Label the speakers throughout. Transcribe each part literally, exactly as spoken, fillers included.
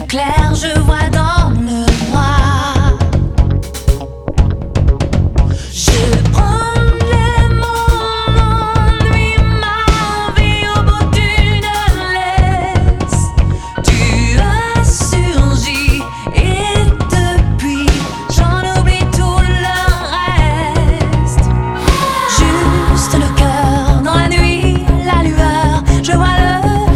Speaker 1: clair, je vois dans le noir. Je promène mon ennui, ma vie au bout d'une laisse. Tu as surgi et depuis j'en oublie tout le reste. Juste le cœur dans la nuit, la lueur, je vois le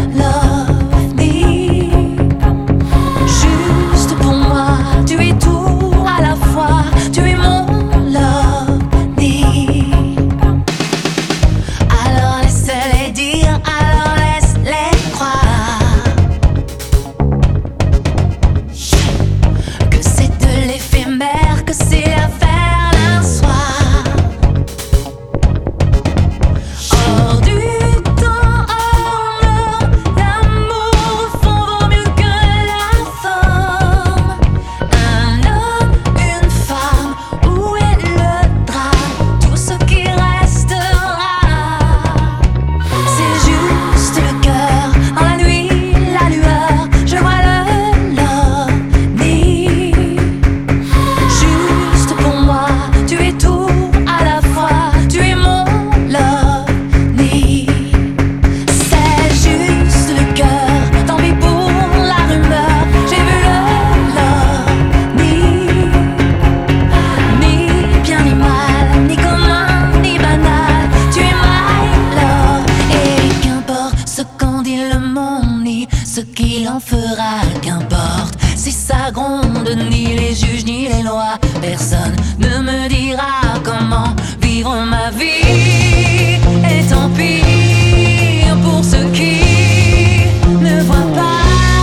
Speaker 1: ce qu'il en fera, qu'importe. Si ça gronde, ni les juges ni les lois, personne ne me dira comment vivre ma vie. Et tant pis pour ceux qui ne voient pas.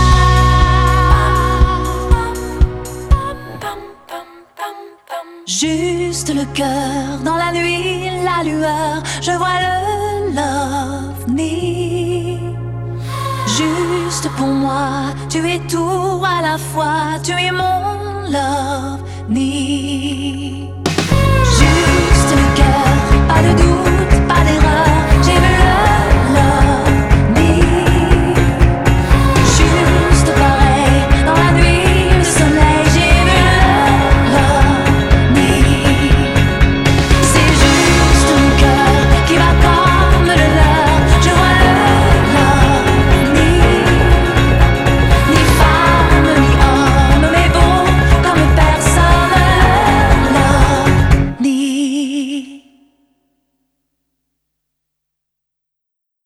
Speaker 1: Juste le cœur dans la nuit, la lueur, je vois le l'ovni. Juste pour moi, tu es tout à la fois, tu es mon l'ovni. Juste le cœur, pas de doute.